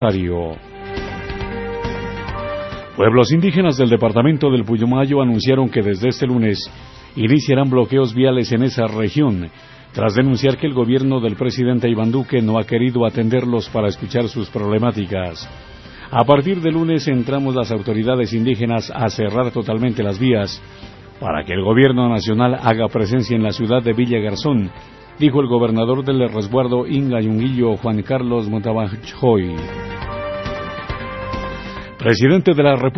Pueblos indígenas del departamento del Putumayo anunciaron que desde este lunes iniciarán bloqueos viales en esa región, tras denunciar que el gobierno del presidente Iván Duque no ha querido atenderlos para escuchar sus problemáticas. A partir de lunes entramos las autoridades indígenas a cerrar totalmente las vías para que el gobierno nacional haga presencia en la ciudad de Villa Garzón, dijo el gobernador del resguardo Inga Yunguillo, Juan Carlos Montabajoy. Presidente de la República